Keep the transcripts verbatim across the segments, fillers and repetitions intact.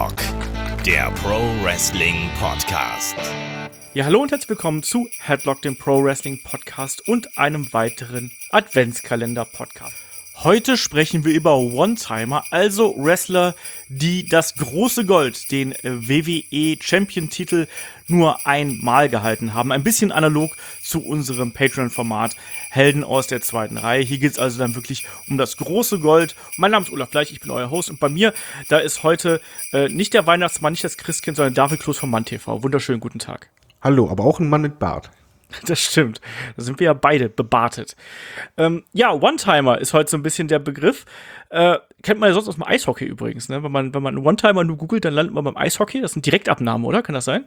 Headlock, der Pro Wrestling Podcast. Ja, hallo und herzlich willkommen zu Headlock, dem Pro Wrestling Podcast und einem weiteren Adventskalender-Podcast. Heute sprechen wir über One-Timer, also Wrestler, die das große Gold, den W W E-Champion-Titel, nur einmal gehalten haben. Ein bisschen analog zu unserem Patreon-Format Helden aus der zweiten Reihe. Hier geht es also dann wirklich um das große Gold. Mein Name ist Olaf Bleich, ich bin euer Host und bei mir, da ist heute äh, nicht der Weihnachtsmann, nicht das Christkind, sondern David Kloß von Mann T V. Wunderschönen guten Tag. Hallo, aber auch ein Mann mit Bart. Das stimmt. Da sind wir ja beide bebartet. Ähm, ja, One-Timer ist heute so ein bisschen der Begriff. Äh, kennt man ja sonst aus dem Eishockey übrigens. Ne? Wenn man, wenn man einen One-Timer nur googelt, dann landet man beim Eishockey. Das sind Direktabnahmen, oder? Kann das sein?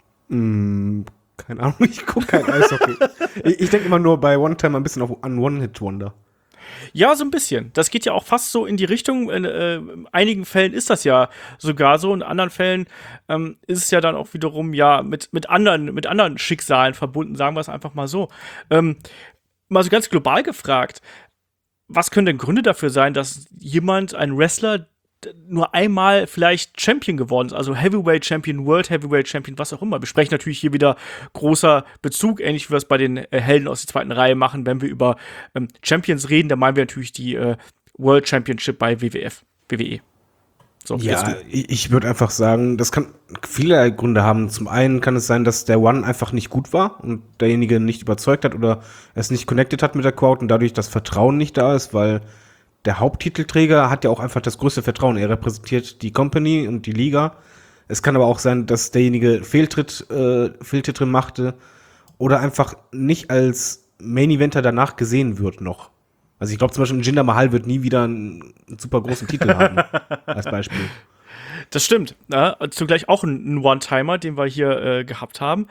Mm, keine Ahnung, ich gucke kein Eishockey. ich ich denke immer nur bei One-Timer ein bisschen auf, an One-Hit-Wonder. Ja, so ein bisschen. Das geht ja auch fast so in die Richtung. In äh, einigen Fällen ist das ja sogar so. In anderen Fällen ähm, ist es ja dann auch wiederum ja mit, mit, anderen, mit anderen Schicksalen verbunden, sagen wir es einfach mal so. Ähm, mal so ganz global gefragt, was können denn Gründe dafür sein, dass jemand, ein Wrestler, nur einmal vielleicht Champion geworden ist, also Heavyweight Champion, World Heavyweight Champion, was auch immer. Wir sprechen natürlich hier wieder großer Bezug, ähnlich wie wir es bei den äh, Helden aus der zweiten Reihe machen, wenn wir über ähm, Champions reden, dann meinen wir natürlich die äh, World Championship bei W W F, W W E. So, ja, ich, ich würde einfach sagen, das kann viele Gründe haben. Zum einen kann es sein, dass der One einfach nicht gut war und derjenige nicht überzeugt hat oder es nicht connected hat mit der Crowd und dadurch das Vertrauen nicht da ist, weil der Haupttitelträger hat ja auch einfach das größte Vertrauen. Er repräsentiert die Company und die Liga. Es kann aber auch sein, dass derjenige Fehltritt, äh, Fehltritte machte oder einfach nicht als Main-Eventer danach gesehen wird noch. Also ich glaube zum Beispiel, Jinder Mahal wird nie wieder einen, einen super großen Titel haben, als Beispiel. Das stimmt. Ja, zugleich auch ein, ein One-Timer, den wir hier äh, gehabt haben.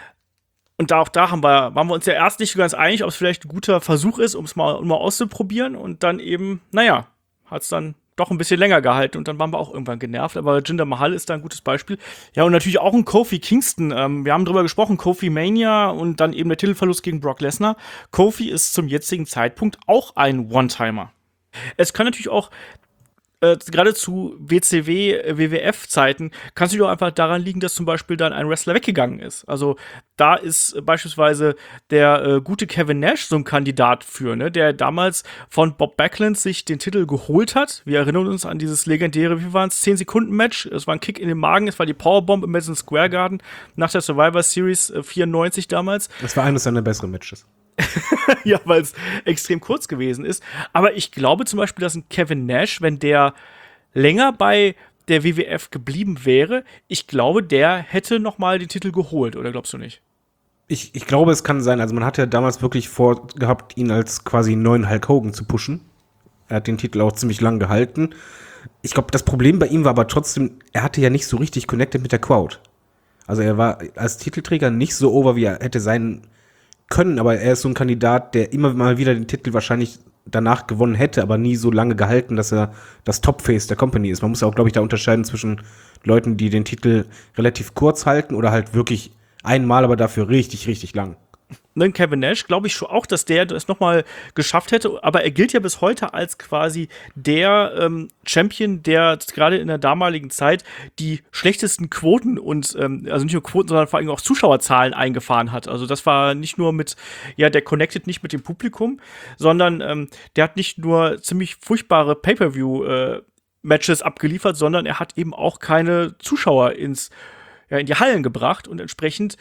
Und da auch da haben wir, waren wir uns ja erst nicht so ganz einig, ob es vielleicht ein guter Versuch ist, um es mal, um mal auszuprobieren. Und dann eben, naja, hat es dann doch ein bisschen länger gehalten. Und dann waren wir auch irgendwann genervt. Aber Jinder Mahal ist da ein gutes Beispiel. Ja, und natürlich auch ein Kofi Kingston. Ähm, wir haben drüber gesprochen, Kofi Mania und dann eben der Titelverlust gegen Brock Lesnar. Kofi ist zum jetzigen Zeitpunkt auch ein One-Timer. Es kann natürlich auch Äh, gerade zu W C W, W W F-Zeiten kann es doch einfach daran liegen, dass zum Beispiel dann ein Wrestler weggegangen ist. Also da ist beispielsweise der äh, gute Kevin Nash so ein Kandidat für, ne, der damals von Bob Backlund sich den Titel geholt hat. Wir erinnern uns an dieses legendäre, wie waren es, zehn Sekunden Match. Es war ein Kick in den Magen, es war die Powerbomb im Madison Square Garden nach der Survivor Series äh, vierundneunzig damals. Das war eines seiner besseren Matches. Ja, weil es extrem kurz gewesen ist. Aber ich glaube zum Beispiel, dass ein Kevin Nash, wenn der länger bei der W W F geblieben wäre, ich glaube, der hätte noch mal den Titel geholt. Oder glaubst du nicht? Ich, ich glaube, es kann sein. Also man hat ja damals wirklich vorgehabt, ihn als quasi neuen Hulk Hogan zu pushen. Er hat den Titel auch ziemlich lang gehalten. Ich glaube, das Problem bei ihm war aber trotzdem, er hatte ja nicht so richtig connected mit der Crowd. Also er war als Titelträger nicht so over, wie er hätte sein können, aber er ist so ein Kandidat, der immer mal wieder den Titel wahrscheinlich danach gewonnen hätte, aber nie so lange gehalten, dass er das Top-Face der Company ist. Man muss auch, glaube ich, da unterscheiden zwischen Leuten, die den Titel relativ kurz halten oder halt wirklich einmal, aber dafür richtig, richtig lang. Ne, Kevin Nash, glaube ich schon auch, dass der das noch mal geschafft hätte, aber er gilt ja bis heute als quasi der ähm, Champion, der gerade in der damaligen Zeit die schlechtesten Quoten und, ähm, also nicht nur Quoten, sondern vor allem auch Zuschauerzahlen eingefahren hat. Also das war nicht nur mit, ja, der connected nicht mit dem Publikum, sondern ähm, der hat nicht nur ziemlich furchtbare Pay-Per-View äh, Matches abgeliefert, sondern er hat eben auch keine Zuschauer ins, ja, in die Hallen gebracht und entsprechend,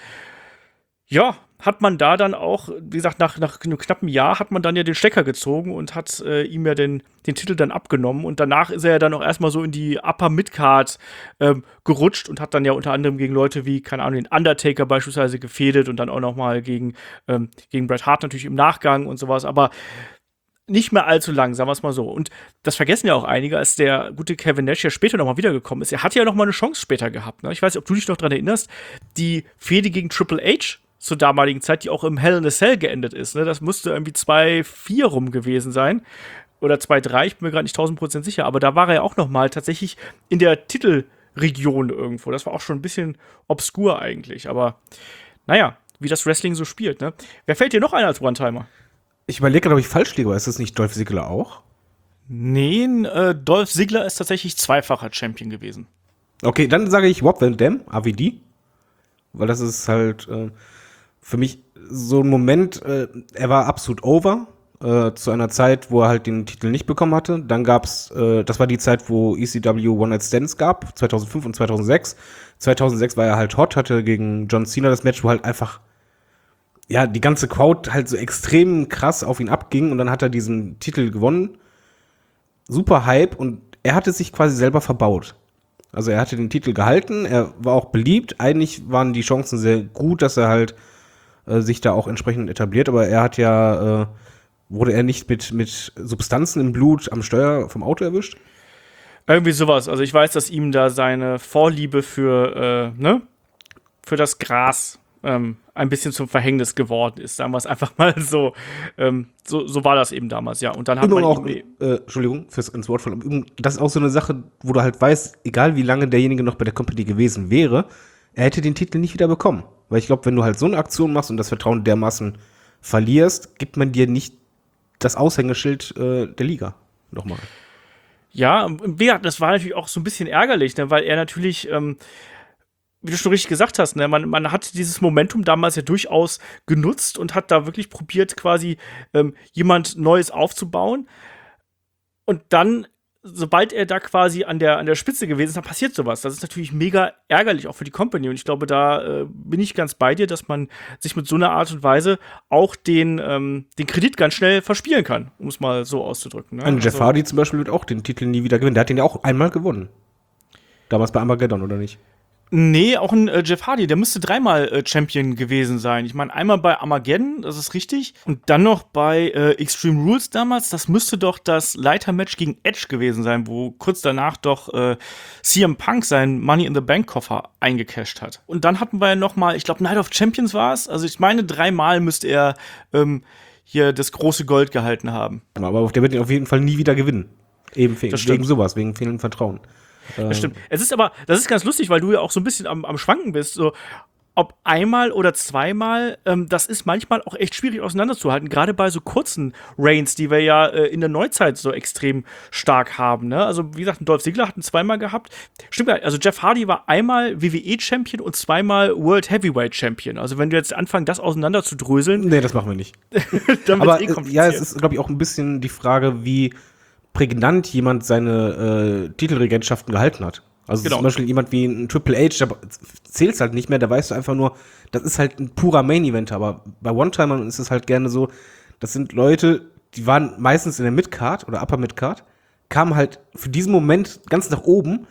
ja, hat man da dann auch, wie gesagt, nach, nach einem knappen Jahr hat man dann ja den Stecker gezogen und hat äh, ihm ja den, den Titel dann abgenommen. Und danach ist er ja dann auch erstmal so in die Upper Midcard ähm, gerutscht und hat dann ja unter anderem gegen Leute wie, keine Ahnung, den Undertaker beispielsweise gefädet und dann auch noch mal gegen, ähm, gegen Bret Hart natürlich im Nachgang und sowas. Aber nicht mehr allzu lang, sagen wir es mal so. Und das vergessen ja auch einige, als der gute Kevin Nash ja später noch mal wiedergekommen ist. Er hat ja noch mal eine Chance später gehabt. Ne? Ich weiß nicht, ob du dich noch dran erinnerst, die Fehde gegen Triple H zur damaligen Zeit, die auch im Hell in a Cell geendet ist. Ne? Das musste irgendwie zwei vier rum gewesen sein. Oder zwei drei, ich bin mir gerade nicht tausend Prozent sicher. Aber da war er ja auch noch mal tatsächlich in der Titelregion irgendwo. Das war auch schon ein bisschen obskur eigentlich. Aber naja, wie das Wrestling so spielt. Ne? Wer fällt dir noch ein als One-Timer? Ich überlege gerade, ob ich falsch liege, aber ist das nicht Dolph Ziggler auch? Nee, äh, Dolph Ziggler ist tatsächlich zweifacher Champion gewesen. Okay, dann sage ich Rob Van Dam, A V D. Weil das ist halt äh, für mich so ein Moment, äh, er war absolut over. Äh, zu einer Zeit, wo er halt den Titel nicht bekommen hatte. Dann gab's, äh, das war die Zeit, wo E C W One Night Stands gab, zweitausendfünf und zweitausendsechs. zweitausendsechs war er halt hot, hatte gegen John Cena das Match, wo halt einfach, ja, die ganze Crowd halt so extrem krass auf ihn abging und dann hat er diesen Titel gewonnen. Super Hype und er hatte sich quasi selber verbaut. Also er hatte den Titel gehalten, er war auch beliebt. Eigentlich waren die Chancen sehr gut, dass er halt äh, sich da auch entsprechend etabliert, aber er hat ja äh, wurde er nicht mit, mit Substanzen im Blut am Steuer vom Auto erwischt? Irgendwie sowas. Also ich weiß, dass ihm da seine Vorliebe für, äh, ne, für das Gras ähm, ein bisschen zum Verhängnis geworden ist. Sagen wir es einfach mal so. Ähm, so. So war das eben damals, ja. Und dann hat man auch, ihm, äh, Entschuldigung fürs ins Wort fallen. Das ist auch so eine Sache, wo du halt weißt, egal wie lange derjenige noch bei der Company gewesen wäre, er hätte den Titel nicht wieder bekommen. Weil ich glaube, wenn du halt so eine Aktion machst und das Vertrauen dermaßen verlierst, gibt man dir nicht das Aushängeschild äh, der Liga nochmal. Ja, das war natürlich auch so ein bisschen ärgerlich, ne, weil er natürlich, ähm, wie du schon richtig gesagt hast, ne, man, man hat dieses Momentum damals ja durchaus genutzt und hat da wirklich probiert, quasi ähm, jemand Neues aufzubauen. Und dann, sobald er da quasi an der, an der Spitze gewesen ist, dann passiert sowas. Das ist natürlich mega ärgerlich, auch für die Company. Und ich glaube, da äh, bin ich ganz bei dir, dass man sich mit so einer Art und Weise auch den, ähm, den Kredit ganz schnell verspielen kann, um es mal so auszudrücken. Ne? Ein Jeff Also, Hardy zum Beispiel wird auch den Titel nie wieder gewinnen. Der hat den ja auch einmal gewonnen. Damals bei Armageddon, oder nicht? Nee, auch ein äh, Jeff Hardy, der müsste dreimal äh, Champion gewesen sein. Ich meine, einmal bei Armageddon, das ist richtig. Und dann noch bei äh, Extreme Rules damals, das müsste doch das Leitermatch gegen Edge gewesen sein, wo kurz danach doch äh, C M Punk seinen Money in the Bank Koffer eingecasht hat. Und dann hatten wir ja noch mal, ich glaube, Night of Champions war es. Also ich meine, dreimal müsste er ähm, hier das große Gold gehalten haben. Aber der wird ihn auf jeden Fall nie wieder gewinnen. Eben wegen, Das wegen stimmt. sowas, wegen fehlendem Vertrauen. Das stimmt. Es ist aber, das ist ganz lustig, weil du ja auch so ein bisschen am, am Schwanken bist. So, ob einmal oder zweimal, ähm, das ist manchmal auch echt schwierig auseinanderzuhalten. Gerade bei so kurzen Reigns, die wir ja äh, in der Neuzeit so extrem stark haben. Ne? Also, wie gesagt, Dolph Ziggler hat ihn zweimal gehabt. Stimmt gar nicht. Also, Jeff Hardy war einmal W W E-Champion und zweimal World Heavyweight-Champion. Also, wenn du jetzt anfängst, das auseinander zu dröseln. Nee, das machen wir nicht. dann Aber wird's eh äh, kompliziert. ja, es ist, glaube ich, auch ein bisschen die Frage, wie prägnant jemand seine äh, Titelregentschaften gehalten hat. Also Genau. zum Beispiel jemand wie ein Triple H, da zählt's halt nicht mehr, da weißt du einfach nur, das ist halt ein purer Main-Eventer, aber bei One-Timern ist es halt gerne so, das sind Leute, die waren meistens in der Mid-Card oder Upper Mid-Card, kamen halt für diesen Moment ganz nach oben,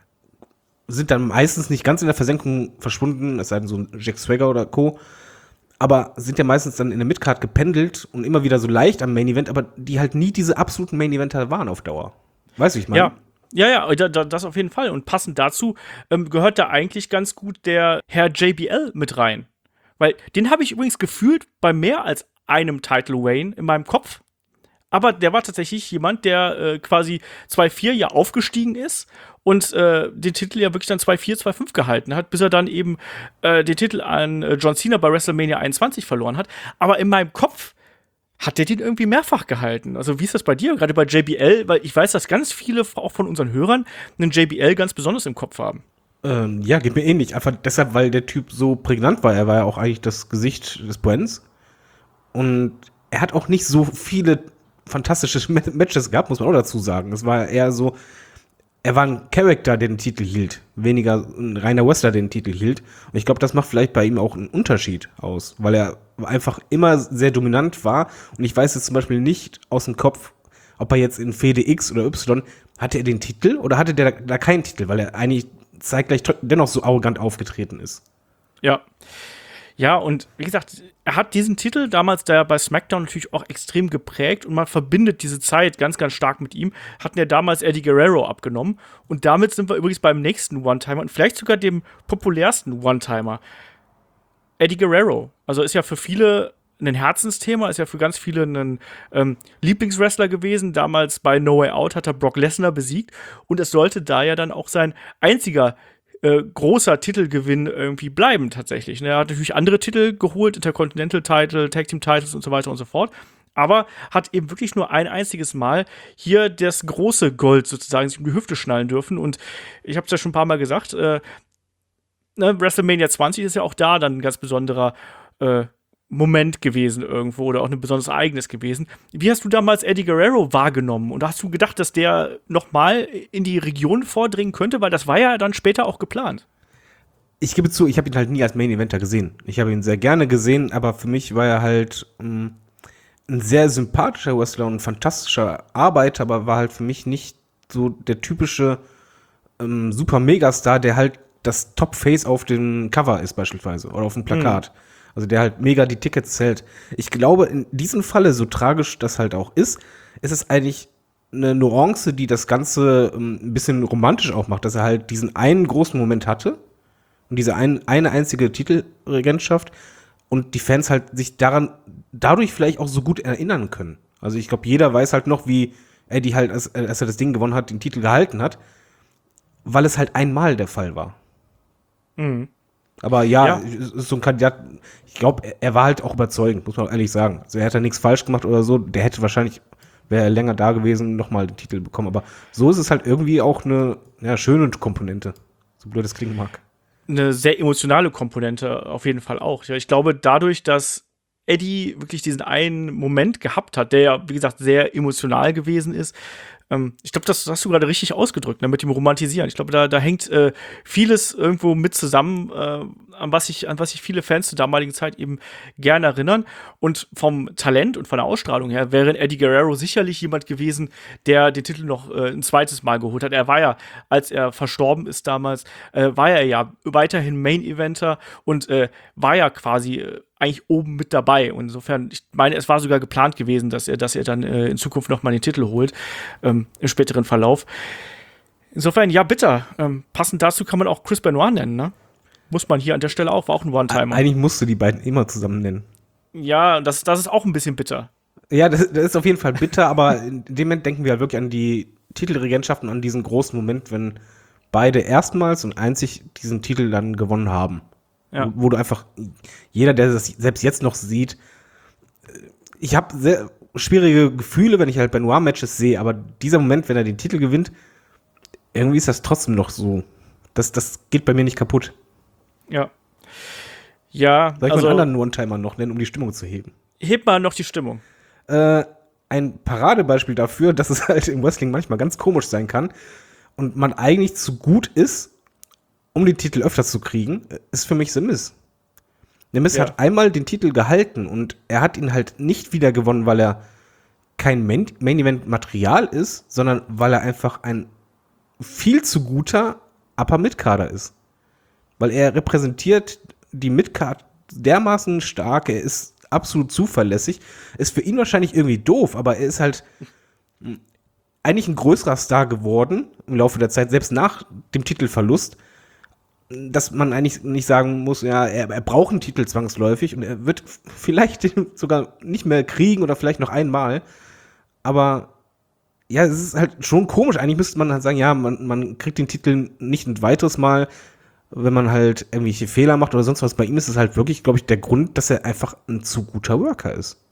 sind dann meistens nicht ganz in der Versenkung verschwunden, es sei denn so ein Jack Swagger oder Co., aber sind ja meistens dann in der Midcard gependelt und immer wieder so leicht am Main Event, aber die halt nie diese absoluten Main Eventer waren auf Dauer. Weißt du, ich meine? Ja. Ja, ja, da, da, das auf jeden Fall. Und passend dazu ähm, gehört da eigentlich ganz gut der Herr J B L mit rein. Weil den habe ich übrigens gefühlt bei mehr als einem Title Reign in meinem Kopf. Aber der war tatsächlich jemand, der äh, quasi zwei vier ja aufgestiegen ist und äh, den Titel ja wirklich dann zwei vier, zwei fünf gehalten hat, bis er dann eben äh, den Titel an äh, John Cena bei WrestleMania einundzwanzig verloren hat. Aber in meinem Kopf hat der den irgendwie mehrfach gehalten. Also wie ist das bei dir? Gerade bei J B L, weil ich weiß, dass ganz viele, auch von unseren Hörern, einen J B L ganz besonders im Kopf haben. Ähm, ja, geht mir ähnlich. Einfach deshalb, weil der Typ so prägnant war. Er war ja auch eigentlich das Gesicht des Brands. Und er hat auch nicht so viele fantastische Matches gehabt, muss man auch dazu sagen. Das war eher so, er war ein Charakter, der den Titel hielt, weniger ein reiner Wrestler, der den Titel hielt. Und ich glaube, das macht vielleicht bei ihm auch einen Unterschied aus, weil er einfach immer sehr dominant war. Und ich weiß jetzt zum Beispiel nicht aus dem Kopf, ob er jetzt in Fehde X oder Y, hatte er den Titel oder hatte der da keinen Titel, weil er eigentlich zeitgleich dennoch so arrogant aufgetreten ist. Ja. Ja, und wie gesagt, er hat diesen Titel damals da bei SmackDown natürlich auch extrem geprägt und man verbindet diese Zeit ganz, ganz stark mit ihm. Hatten ja damals Eddie Guerrero abgenommen und damit sind wir übrigens beim nächsten One-Timer und vielleicht sogar dem populärsten One-Timer. Eddie Guerrero. Also ist ja für viele ein Herzensthema, ist ja für ganz viele ein ähm, Lieblingswrestler gewesen. Damals bei No Way Out hat er Brock Lesnar besiegt und es sollte da ja dann auch sein einziger Äh, großer Titelgewinn irgendwie bleiben tatsächlich. Er hat natürlich andere Titel geholt, Intercontinental Title, Tag Team Titles und so weiter und so fort. Aber hat eben wirklich nur ein einziges Mal hier das große Gold sozusagen sich um die Hüfte schnallen dürfen. Und ich habe es ja schon ein paar Mal gesagt, äh, ne, WrestleMania zwanzig ist ja auch da dann ein ganz besonderer äh, Moment gewesen irgendwo oder auch ein besonderes Ereignis gewesen. Wie hast du damals Eddie Guerrero wahrgenommen? Und hast du gedacht, dass der noch mal in die Region vordringen könnte? Weil das war ja dann später auch geplant. Ich gebe zu, ich habe ihn halt nie als Main-Eventer gesehen. Ich habe ihn sehr gerne gesehen, aber für mich war er halt mh, ein sehr sympathischer Wrestler und ein fantastischer Arbeiter, aber war halt für mich nicht so der typische ähm, Super-Megastar, der halt das Top-Face auf dem Cover ist beispielsweise oder auf dem Plakat. Mhm. Also der halt mega die Tickets zählt. Ich glaube, in diesem Falle, so tragisch das halt auch ist, ist es eigentlich eine Nuance, die das Ganze ähm, ein bisschen romantisch auch macht, dass er halt diesen einen großen Moment hatte und diese ein, eine einzige Titelregentschaft und die Fans halt sich daran dadurch vielleicht auch so gut erinnern können. Also ich glaube, jeder weiß halt noch, wie Eddie halt, als, als er das Ding gewonnen hat, den Titel gehalten hat, weil es halt einmal der Fall war. Mhm. Aber ja, Ja. ist so ein Kandidat, ich glaube, er, er war halt auch überzeugend, muss man ehrlich sagen. Also er hat ja nichts falsch gemacht oder so, der hätte wahrscheinlich, wäre er länger da gewesen, nochmal den Titel bekommen. Aber so ist es halt irgendwie auch eine ja, schöne Komponente, so blöd es klingen mag. Eine sehr emotionale Komponente auf jeden Fall auch. Ja, ich glaube, dadurch, dass Eddie wirklich diesen einen Moment gehabt hat, der ja, wie gesagt, sehr emotional gewesen ist. Ähm, ich glaube, das hast du gerade richtig ausgedrückt, ne, mit dem Romantisieren. Ich glaube, da, da hängt äh, vieles irgendwo mit zusammen, äh, an was sich an was sich viele Fans zur damaligen Zeit eben gerne erinnern. Und vom Talent und von der Ausstrahlung her wäre Eddie Guerrero sicherlich jemand gewesen, der den Titel noch äh, ein zweites Mal geholt hat. Er war ja, als er verstorben ist damals, äh, war er ja weiterhin Main-Eventer und äh, war ja quasi äh, eigentlich oben mit dabei. Und insofern, ich meine, es war sogar geplant gewesen, dass er, dass er dann äh, in Zukunft noch mal den Titel holt, ähm, im späteren Verlauf. Insofern, ja, bitter. Ähm, passend dazu kann man auch Chris Benoit nennen, ne? Muss man hier an der Stelle auch, war auch ein One-Timer. Eigentlich musst du die beiden immer zusammen nennen. Ja, das, das ist auch ein bisschen bitter. Ja, das, das ist auf jeden Fall bitter, aber in dem Moment denken wir halt wirklich an die Titelregentschaften, an diesen großen Moment, wenn beide erstmals und einzig diesen Titel dann gewonnen haben. Ja. Wo, wo du einfach, jeder, der das selbst jetzt noch sieht, ich habe sehr schwierige Gefühle, wenn ich halt Benoit-Matches sehe, aber dieser Moment, wenn er den Titel gewinnt, irgendwie ist das trotzdem noch so. Das, das geht bei mir nicht kaputt. Ja. Ja, Soll ich also, mal einen anderen One-Timer noch nennen, um die Stimmung zu heben? Heb mal noch die Stimmung. Äh, ein Paradebeispiel dafür, dass es halt im Wrestling manchmal ganz komisch sein kann und man eigentlich zu gut ist, um den Titel öfter zu kriegen, ist für mich The Miz. The Miz ja. hat einmal den Titel gehalten und er hat ihn halt nicht wieder gewonnen, weil er kein Main-Event-Material ist, sondern weil er einfach ein viel zu guter Upper-Mid-Kader ist. Weil er repräsentiert die Mid-Card dermaßen stark, er ist absolut zuverlässig. Ist für ihn wahrscheinlich irgendwie doof, aber er ist halt eigentlich ein größerer Star geworden im Laufe der Zeit, selbst nach dem Titelverlust, dass man eigentlich nicht sagen muss, ja, er, er braucht einen Titel zwangsläufig und er wird vielleicht sogar nicht mehr kriegen oder vielleicht noch einmal. Aber ja, es ist halt schon komisch. Eigentlich müsste man halt sagen, ja, man, man kriegt den Titel nicht ein weiteres Mal, wenn man halt irgendwelche Fehler macht oder sonst was. Bei ihm ist es halt wirklich, glaube ich, der Grund, dass er einfach ein zu guter Worker ist.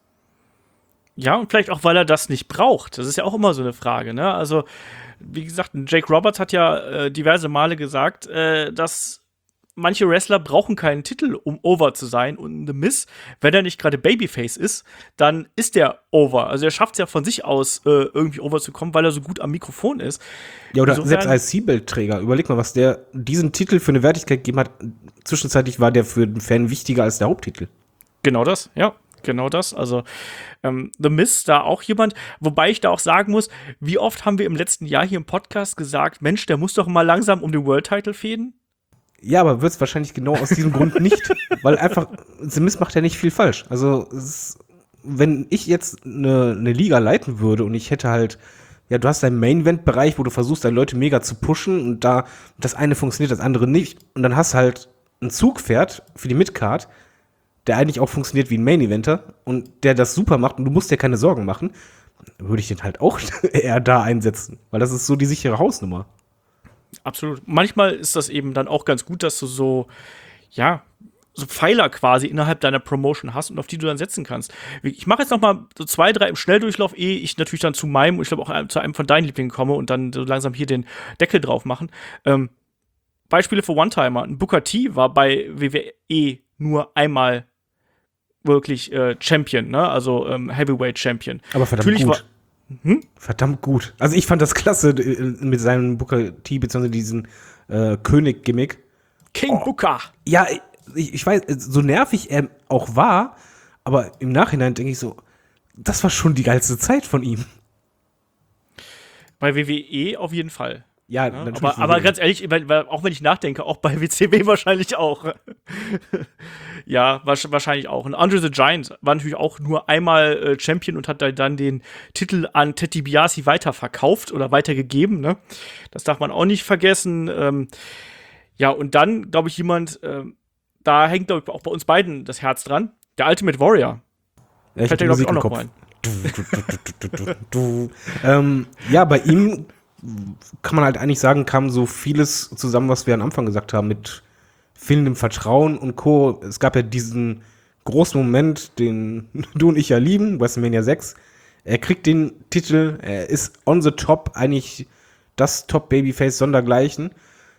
Ja, und vielleicht auch, weil er das nicht braucht. Das ist ja auch immer so eine Frage, ne? Also, wie gesagt, Jake Roberts hat ja äh, diverse Male gesagt, äh, dass manche Wrestler brauchen keinen Titel, um over zu sein. Und The Miz, wenn er nicht gerade Babyface ist, dann ist der over. Also er schafft es ja von sich aus, äh, irgendwie over zu kommen, weil er so gut am Mikrofon ist. Ja, oder Insofern, selbst als C-Belt-Träger. Überleg mal, was der diesen Titel für eine Wertigkeit gegeben hat. Zwischenzeitlich war der für den Fan wichtiger als der Haupttitel. Genau das, ja. Genau das. Also ähm, The Miz, da auch jemand, wobei ich da auch sagen muss, wie oft haben wir im letzten Jahr hier im Podcast gesagt, Mensch, der muss doch mal langsam um den World-Title fäden? Ja, aber wird es wahrscheinlich genau aus diesem Grund nicht, weil einfach, The Miz macht ja nicht viel falsch. Also, es ist, wenn ich jetzt eine, eine Liga leiten würde und ich hätte halt, ja, du hast deinen Main-Event-Bereich, wo du versuchst, deine Leute mega zu pushen und da das eine funktioniert, das andere nicht. Und dann hast halt ein Zugpferd für die Midcard, der eigentlich auch funktioniert wie ein Main-Eventer und der das super macht und du musst dir keine Sorgen machen, würde ich den halt auch eher da einsetzen, weil das ist so die sichere Hausnummer. Absolut. Manchmal ist das eben dann auch ganz gut, dass du so, ja, so Pfeiler quasi innerhalb deiner Promotion hast und auf die du dann setzen kannst. Ich mache jetzt noch mal so zwei, drei im Schnelldurchlauf, ehe ich natürlich dann zu meinem, und ich glaube auch zu einem von deinen Lieblingen komme und dann so langsam hier den Deckel drauf machen. Ähm, Beispiele für One-Timer. Ein Booker T war bei W W E nur einmal wirklich äh, Champion, ne? Also ähm, Heavyweight Champion. Aber verdammt natürlich gut. War, hm? Verdammt gut. Also ich fand das klasse äh, mit seinem Booker T, beziehungsweise diesen äh, König-Gimmick. King oh. Booker. Ja, ich, ich weiß, so nervig er auch war, aber im Nachhinein denke ich so, das war schon die geilste Zeit von ihm. Bei W W E auf jeden Fall. Ja, ja natürlich. Aber, aber ganz ehrlich, weil, auch wenn ich nachdenke, auch bei W C W wahrscheinlich auch. Ja, wahrscheinlich auch. Und Andre the Giant war natürlich auch nur einmal äh, Champion und hat dann den Titel an Ted DiBiase weiterverkauft oder weitergegeben. Ne? Das darf man auch nicht vergessen. Ähm, ja, und dann, glaube ich, jemand, äh, da hängt, glaube ich, auch bei uns beiden das Herz dran. Der Ultimate Warrior. Ja, ich Fällt der, glaube ich, auch noch rein. Du, du, du, du, du, du. ähm, ja, bei ihm kann man halt eigentlich sagen, kam so vieles zusammen, was wir am Anfang gesagt haben, mit fehlendem Vertrauen und Co. Es gab ja diesen großen Moment, den du und ich ja lieben, WrestleMania sechs. Er kriegt den Titel, er ist on the top, eigentlich das Top-Babyface sondergleichen.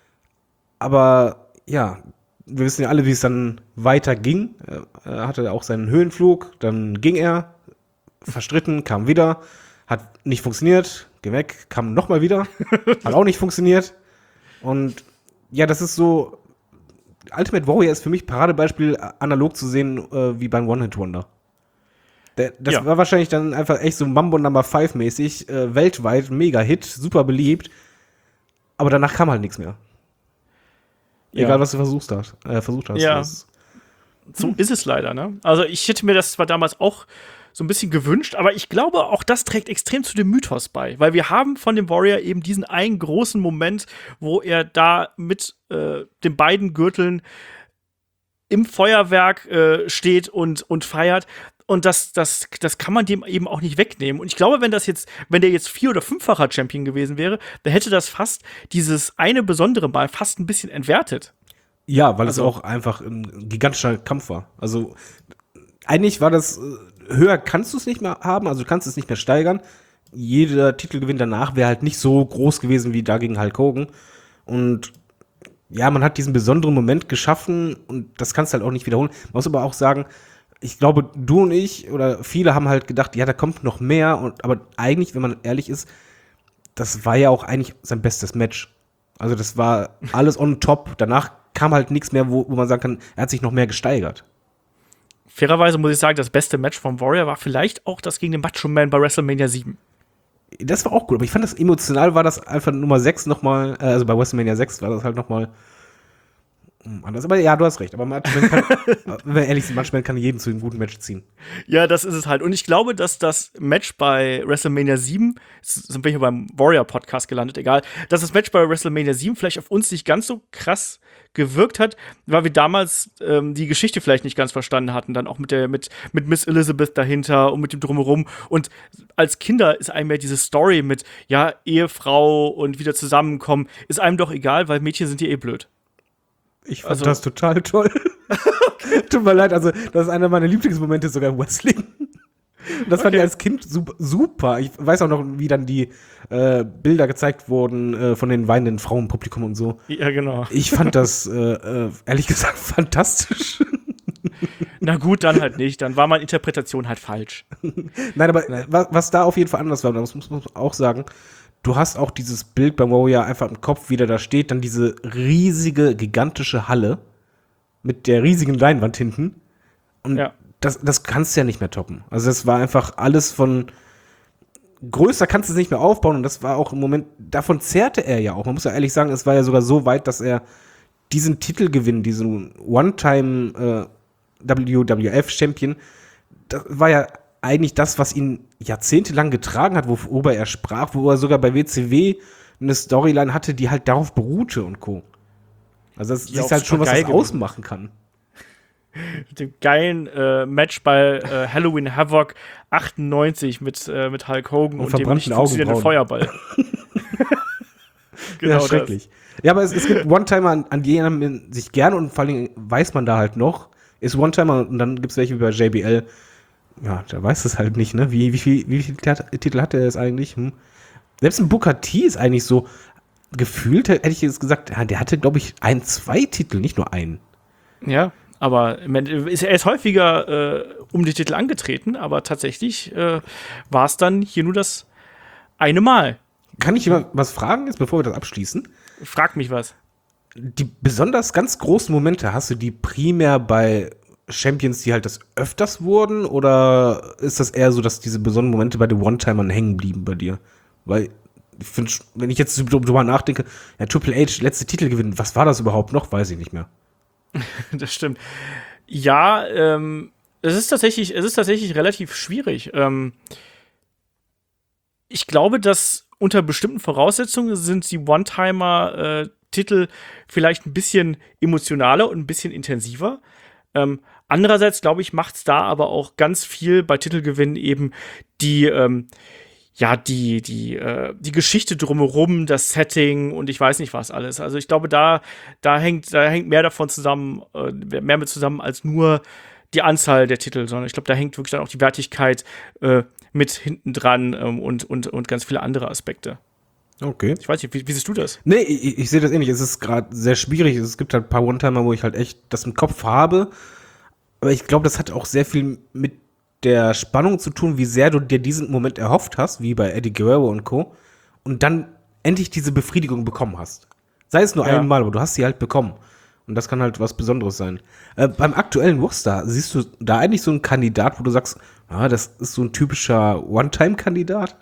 Aber ja, wir wissen ja alle, wie es dann weiter ging. Er hatte auch seinen Höhenflug, dann ging er, verstritten, kam wieder, hat nicht funktioniert, geh weg, kam nochmal wieder, hat auch nicht funktioniert. Und ja, das ist so, Ultimate Warrior ist für mich Paradebeispiel, analog zu sehen äh, wie beim One-Hit-Wonder. Der, das ja. war wahrscheinlich dann einfach echt so Mambo Number five mäßig, äh, weltweit, Mega-Hit, super beliebt, aber danach kam halt nichts mehr. Ja. Egal, was du versucht hast. Äh, versucht hast ja. Das, so hm. ist es leider, ne? Also ich hätte mir das zwar damals auch so ein bisschen gewünscht, aber ich glaube, auch das trägt extrem zu dem Mythos bei, weil wir haben von dem Warrior eben diesen einen großen Moment, wo er da mit äh, den beiden Gürteln im Feuerwerk äh, steht und, und feiert. Und das, das, das kann man dem eben auch nicht wegnehmen. Und ich glaube, wenn das jetzt, wenn der jetzt vier- oder fünffacher Champion gewesen wäre, dann hätte das fast dieses eine besondere Mal fast ein bisschen entwertet. Ja, weil also, es auch einfach ein gigantischer Kampf war. Also eigentlich war das, höher kannst du es nicht mehr haben, also du kannst es nicht mehr steigern. Jeder Titelgewinn danach wäre halt nicht so groß gewesen wie da gegen Hulk Hogan. Und ja, man hat diesen besonderen Moment geschaffen und das kannst du halt auch nicht wiederholen. Man muss aber auch sagen, ich glaube, du und ich oder viele haben halt gedacht, ja, da kommt noch mehr. Und, aber eigentlich, wenn man ehrlich ist, das war ja auch eigentlich sein bestes Match. Also das war alles on top. Danach kam halt nichts mehr, wo, wo man sagen kann, er hat sich noch mehr gesteigert. Fairerweise muss ich sagen, das beste Match vom Warrior war vielleicht auch das gegen den Macho Man bei WrestleMania sieben. Das war auch gut, aber ich fand das emotional, war das einfach Nummer sechs nochmal, äh, also bei WrestleMania sechs war das halt nochmal anders. Aber ja, du hast recht. Aber Matchman kann, wenn wir ehrlich sind, Matchman kann jeden zu einem guten Match ziehen. Ja, das ist es halt. Und ich glaube, dass das Match bei WrestleMania sieben, jetzt sind wir hier beim Warrior-Podcast gelandet, egal, dass das Match bei WrestleMania sieben vielleicht auf uns nicht ganz so krass gewirkt hat, weil wir damals ähm, die Geschichte vielleicht nicht ganz verstanden hatten, dann auch mit der mit mit Miss Elizabeth dahinter und mit dem Drumherum. Und als Kinder ist einem ja diese Story mit, ja, Ehefrau und wieder zusammenkommen, ist einem doch egal, weil Mädchen sind ja eh blöd. Ich fand also, das total toll. Tut mir leid, also das ist einer meiner Lieblingsmomente sogar im Wrestling. Das okay. fand ich als Kind super, super. Ich weiß auch noch, wie dann die äh, Bilder gezeigt wurden äh, von den weinenden Frauen im Publikum und so. Ja, genau. Ich fand das, äh, äh, ehrlich gesagt, fantastisch. Na gut, dann halt nicht. Dann war meine Interpretation halt falsch. Nein, aber was, was da auf jeden Fall anders war, das muss man auch sagen, du hast auch dieses Bild beim Warrior einfach im Kopf, wie der da steht, dann diese riesige, gigantische Halle mit der riesigen Leinwand hinten. Und ja. das, das kannst du ja nicht mehr toppen. Also das war einfach alles von größer kannst du es nicht mehr aufbauen. Und das war auch im Moment, davon zehrte er ja auch. Man muss ja ehrlich sagen, es war ja sogar so weit, dass er diesen Titelgewinn, diesen One-Time äh, W W F-Champion, das war ja eigentlich das, was ihn jahrzehntelang getragen hat, worüber er sprach, wo er sogar bei W C W eine Storyline hatte, die halt darauf beruhte und Co. Also das ist halt schon was, das ausmachen kann. Mit dem geilen äh, Match bei äh, Halloween Havoc achtundneunzig mit, äh, mit Hulk Hogan und, und dem nicht funktionierenden Feuerball. Genau ja, das. schrecklich. Ja, aber es, es gibt One-Timer, an, an die erinnert man sich gerne und vor allem weiß man da halt noch, ist One-Timer und dann gibt es welche wie bei J B L. Ja, da weiß es halt nicht, ne? Wie, wie, viel, wie viele Titel hat er jetzt eigentlich? Hm. Selbst ein Booker T ist eigentlich so, gefühlt hätte ich jetzt gesagt, ja, der hatte, glaube ich, ein, zwei Titel, nicht nur einen. Ja, aber er ist häufiger äh, um die Titel angetreten, aber tatsächlich äh, war es dann hier nur das eine Mal. Kann ich mal was fragen jetzt, bevor wir das abschließen? Frag mich was. Die besonders ganz großen Momente, hast du die primär bei Champions, die halt das öfters wurden, oder ist das eher so, dass diese besonderen Momente bei den One-Timern hängen blieben bei dir? Weil ich finde, wenn ich jetzt drüber nachdenke, ja, Triple H, letzte Titel gewinnen, was war das überhaupt noch? Weiß ich nicht mehr. Das stimmt. Ja, ähm, es ist tatsächlich, es ist tatsächlich relativ schwierig. Ähm, ich glaube, dass unter bestimmten Voraussetzungen sind die One-Timer-Titel äh, vielleicht ein bisschen emotionaler und ein bisschen intensiver. Ähm, andererseits, glaube ich, macht es da aber auch ganz viel bei Titelgewinnen eben die, ähm, ja, die, die, äh, die Geschichte drumherum, das Setting und ich weiß nicht was alles. Also ich glaube, da, da hängt, da hängt mehr davon zusammen, äh, mehr mit zusammen als nur die Anzahl der Titel, sondern ich glaube, da hängt wirklich dann auch die Wertigkeit äh, mit hinten dran ähm, und, und, und ganz viele andere Aspekte. Okay. Ich weiß nicht, wie, wie siehst du das? Nee, ich, ich sehe das ähnlich. Es ist gerade sehr schwierig. Es gibt halt ein paar One-Timer, wo ich halt echt das im Kopf habe. Aber ich glaube, das hat auch sehr viel mit der Spannung zu tun, wie sehr du dir diesen Moment erhofft hast, wie bei Eddie Guerrero und Co. Und dann endlich diese Befriedigung bekommen hast. Sei es nur Ja. einmal, aber du hast sie halt bekommen. Und das kann halt was Besonderes sein. Äh, beim aktuellen Roster, siehst du da eigentlich so einen Kandidat, wo du sagst, ah, das ist so ein typischer One-Time-Kandidat?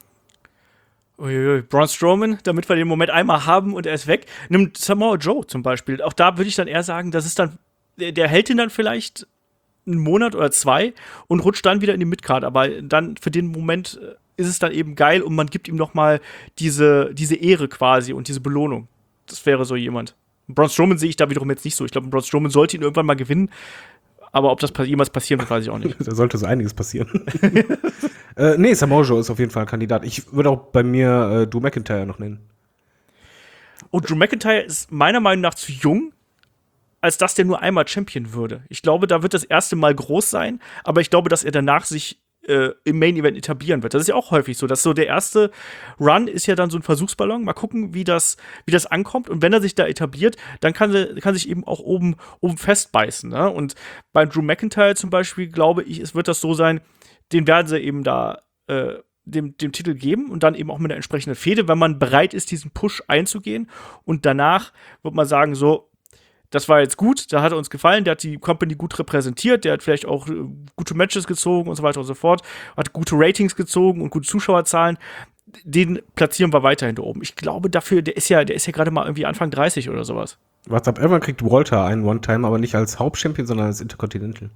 Uiuiui, Braun Strowman, damit wir den Moment einmal haben und er ist weg. Nimmt Samoa Joe zum Beispiel. Auch da würde ich dann eher sagen, das ist dann, der, der hält ihn dann vielleicht einen Monat oder zwei und rutscht dann wieder in die Midcard. Aber dann für den Moment ist es dann eben geil und man gibt ihm noch mal diese, diese Ehre quasi und diese Belohnung. Das wäre so jemand. Braun Strowman sehe ich da wiederum jetzt nicht so. Ich glaube, Braun Strowman sollte ihn irgendwann mal gewinnen. Aber ob das jemals passieren wird, weiß ich auch nicht. Da sollte so einiges passieren. äh, nee, Samoa Joe ist auf jeden Fall ein Kandidat. Ich würde auch bei mir äh, Drew McIntyre noch nennen. Oh, Drew McIntyre ist meiner Meinung nach zu jung, als dass der nur einmal Champion würde. Ich glaube, da wird das erste Mal groß sein, aber ich glaube, dass er danach sich äh, im Main-Event etablieren wird. Das ist ja auch häufig so. Dass so der erste Run ist ja dann so ein Versuchsballon. Mal gucken, wie das, wie das ankommt. Und wenn er sich da etabliert, dann kann er kann sich eben auch oben, oben festbeißen. Ne? Und bei Drew McIntyre zum Beispiel, glaube ich, es wird das so sein, den werden sie eben da äh, dem, dem Titel geben und dann eben auch mit einer entsprechenden Fehde, wenn man bereit ist, diesen Push einzugehen. Und danach wird man sagen, so, das war jetzt gut, da hat er uns gefallen, der hat die Company gut repräsentiert, der hat vielleicht auch äh, gute Matches gezogen und so weiter und so fort, hat gute Ratings gezogen und gute Zuschauerzahlen. Den platzieren wir weiterhin da oben. Ich glaube dafür, der ist ja, der ist ja gerade mal irgendwie Anfang dreißig oder sowas. Was ab irgendwann kriegt Walter einen One-Time, aber nicht als Hauptchampion, sondern als Intercontinental.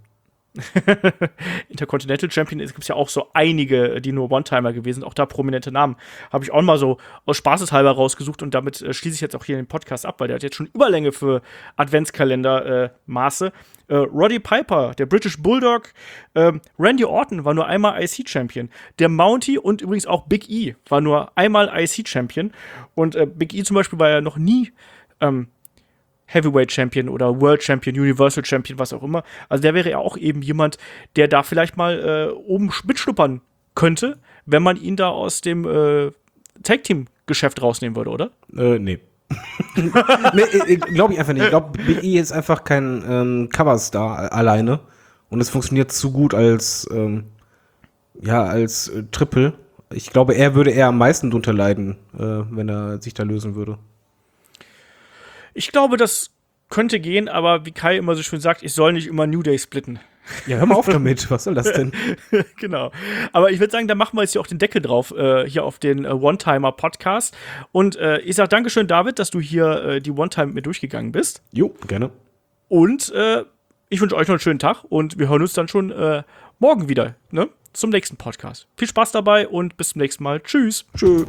Intercontinental Champion, es gibt ja auch so einige, die nur One-Timer gewesen sind, auch da prominente Namen. Habe ich auch mal so aus Spaßeshalber rausgesucht und damit äh, schließe ich jetzt auch hier den Podcast ab, weil der hat jetzt schon Überlänge für Adventskalender äh, Maße. Äh, Roddy Piper, der British Bulldog, äh, Randy Orton war nur einmal I C-Champion. Der Mountie und übrigens auch Big E war nur einmal I C-Champion. Und äh, Big E zum Beispiel war ja noch nie ähm, Heavyweight Champion oder World Champion, Universal Champion, was auch immer. Also der wäre ja auch eben jemand, der da vielleicht mal äh, oben mitschnuppern könnte, wenn man ihn da aus dem äh, Tag-Team-Geschäft rausnehmen würde, oder? Äh, nee. nee, glaube ich einfach nicht. Ich glaube, Big E ist einfach kein ähm, Coverstar alleine und es funktioniert zu gut als ähm, ja, als äh, Triple. Ich glaube, er würde eher am meisten drunter leiden, äh, wenn er sich da lösen würde. Ich glaube, das könnte gehen, aber wie Kai immer so schön sagt, ich soll nicht immer New Day splitten. Ja, hör mal auf damit. Was soll das denn? Genau. Aber ich würde sagen, da machen wir jetzt hier auch den Deckel drauf, äh, hier auf den äh, One-Timer-Podcast. Und äh, ich sage Dankeschön, David, dass du hier äh, die One-Time mit mir durchgegangen bist. Jo, gerne. Und äh, ich wünsche euch noch einen schönen Tag und wir hören uns dann schon äh, morgen wieder, ne? Zum nächsten Podcast. Viel Spaß dabei und bis zum nächsten Mal. Tschüss. Tschö.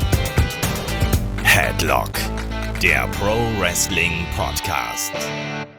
Headlock, der Pro Wrestling Podcast.